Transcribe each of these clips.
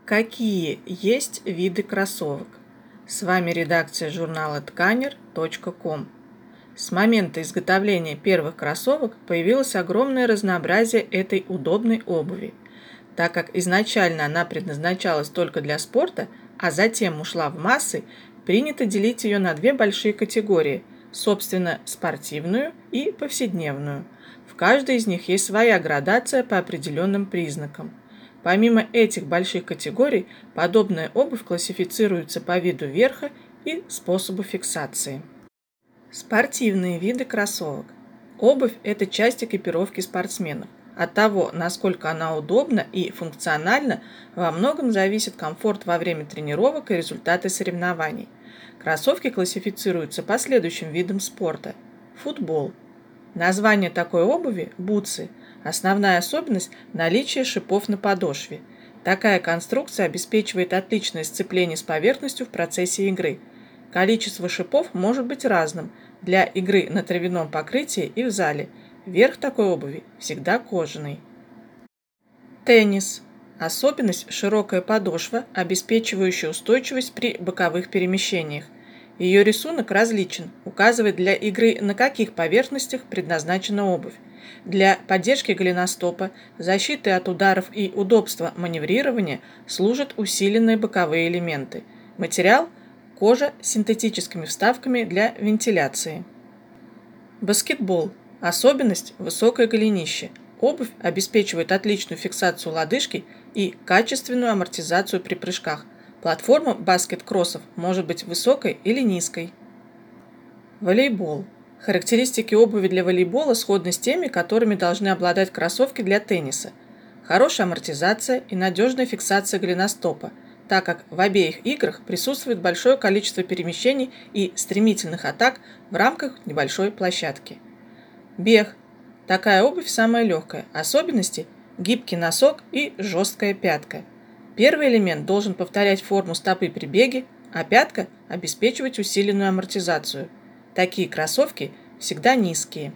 Какие есть виды кроссовок? С вами редакция журнала тканер.ком. С момента изготовления первых кроссовок появилось огромное разнообразие этой удобной обуви. Так как изначально она предназначалась только для спорта, а затем ушла в массы, принято делить ее на две большие категории – собственно, спортивную и повседневную. В каждой из них есть своя градация по определенным признакам. Помимо этих больших категорий, подобная обувь классифицируется по виду верха и способу фиксации. Спортивные виды кроссовок. Обувь – это часть экипировки спортсменов. От того, насколько она удобна и функциональна, во многом зависит комфорт во время тренировок и результаты соревнований. Кроссовки классифицируются по следующим видам спорта. Футбол. Название такой обуви – бутсы. Основная особенность – наличие шипов на подошве. Такая конструкция обеспечивает отличное сцепление с поверхностью в процессе игры. Количество шипов может быть разным для игры на травяном покрытии и в зале. Верх такой обуви всегда кожаный. Теннис. Особенность – широкая подошва, обеспечивающая устойчивость при боковых перемещениях. Ее рисунок различен, указывает для игры, на каких поверхностях предназначена обувь. Для поддержки голеностопа, защиты от ударов и удобства маневрирования служат усиленные боковые элементы. Материал – кожа с синтетическими вставками для вентиляции. Баскетбол. Особенность – высокое голенище. Обувь обеспечивает отличную фиксацию лодыжки и качественную амортизацию при прыжках. Платформа баскет-кроссов может быть высокой или низкой. Волейбол. Характеристики обуви для волейбола сходны с теми, которыми должны обладать кроссовки для тенниса. Хорошая амортизация и надежная фиксация голеностопа, так как в обеих играх присутствует большое количество перемещений и стремительных атак в рамках небольшой площадки. Бег. Такая обувь самая легкая. Особенности – гибкий носок и жесткая пятка. Первый элемент должен повторять форму стопы при беге, а пятка – обеспечивать усиленную амортизацию. Такие кроссовки всегда низкие.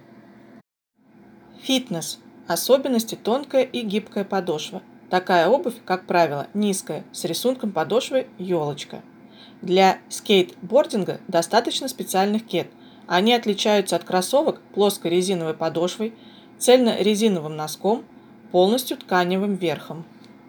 Фитнес. Особенности – тонкая и гибкая подошва. Такая обувь, как правило, низкая, с рисунком подошвы елочка. Для скейтбординга достаточно специальных кед. Они отличаются от кроссовок плоской резиновой подошвой, цельно-резиновым носком, полностью тканевым верхом.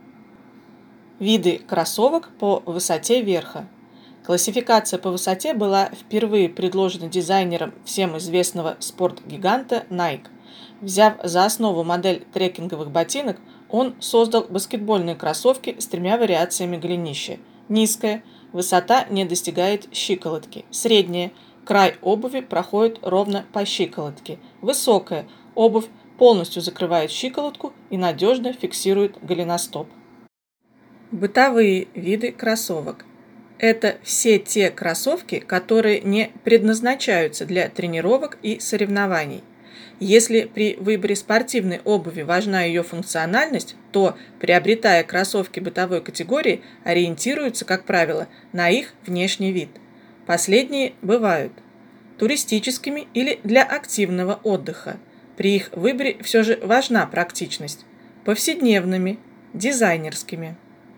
Виды кроссовок по высоте верха. Классификация по высоте была впервые предложена дизайнером всем известного спорт-гиганта Nike. Взяв за основу модель трекинговых ботинок, он создал баскетбольные кроссовки с тремя вариациями голенища. Низкая, высота не достигает щиколотки. Средняя, край обуви проходит ровно по щиколотке. Высокая, обувь полностью закрывает щиколотку и надежно фиксирует голеностоп. Бытовые виды кроссовок. Это все те кроссовки, которые не предназначаются для тренировок и соревнований. Если при выборе спортивной обуви важна ее функциональность, то, приобретая кроссовки бытовой категории, ориентируются, как правило, на их внешний вид. Последние бывают туристическими или для активного отдыха. При их выборе все же важна практичность. Повседневными, дизайнерскими.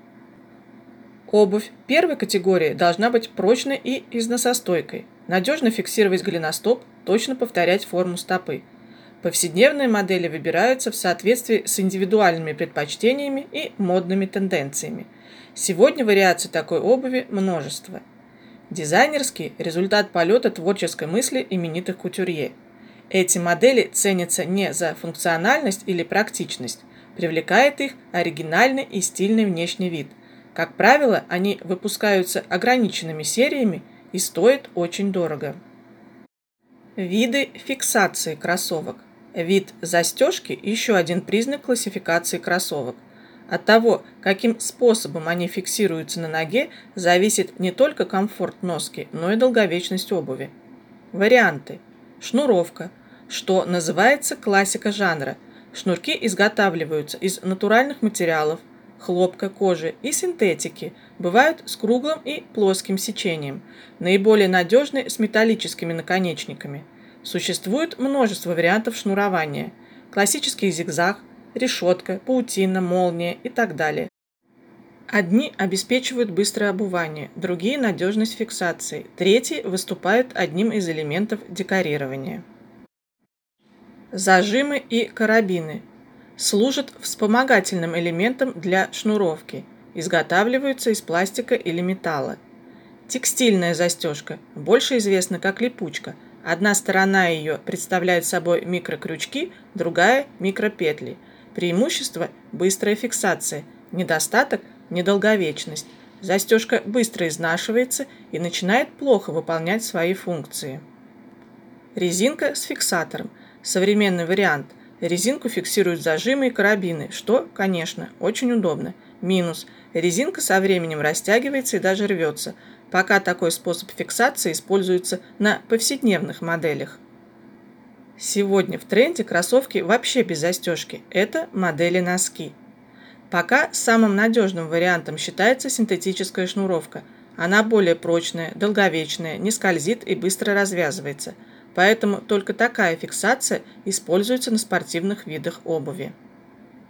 Обувь первой категории должна быть прочной и износостойкой, надежно фиксировать голеностоп, точно повторять форму стопы. Повседневные модели выбираются в соответствии с индивидуальными предпочтениями и модными тенденциями. Сегодня вариаций такой обуви множество. Дизайнерский – результат полета творческой мысли именитых кутюрье. Эти модели ценятся не за функциональность или практичность, привлекает их оригинальный и стильный внешний вид. Как правило, они выпускаются ограниченными сериями и стоят очень дорого. Виды фиксации кроссовок. Вид застежки – еще один признак классификации кроссовок. От того, каким способом они фиксируются на ноге, зависит не только комфорт носки, но и долговечность обуви. Варианты. Шнуровка, что называется классика жанра. Шнурки изготавливаются из натуральных материалов, хлопка, кожи и синтетики, бывают с круглым и плоским сечением, наиболее надежны с металлическими наконечниками. Существует множество вариантов шнурования: классический зигзаг, решетка, паутина, молния и так далее. Одни обеспечивают быстрое обувание, другие – надежность фиксации, третьи выступают одним из элементов декорирования. Зажимы и карабины служат вспомогательным элементом для шнуровки, изготавливаются из пластика или металла. Текстильная застежка больше известна как липучка. Одна сторона ее представляет собой микрокрючки, другая – микропетли. Преимущество – быстрая фиксация, недостаток – недолговечность. Застежка быстро изнашивается и начинает плохо выполнять свои функции. Резинка с фиксатором. Современный вариант. Резинку фиксируют зажимы и карабины, что, конечно, очень удобно. Минус. Резинка со временем растягивается и даже рвется. Пока такой способ фиксации используется на повседневных моделях. Сегодня в тренде кроссовки вообще без застежки. Это модели-носки. Пока самым надежным вариантом считается синтетическая шнуровка. Она более прочная, долговечная, не скользит и быстро развязывается. Поэтому только такая фиксация используется на спортивных видах обуви.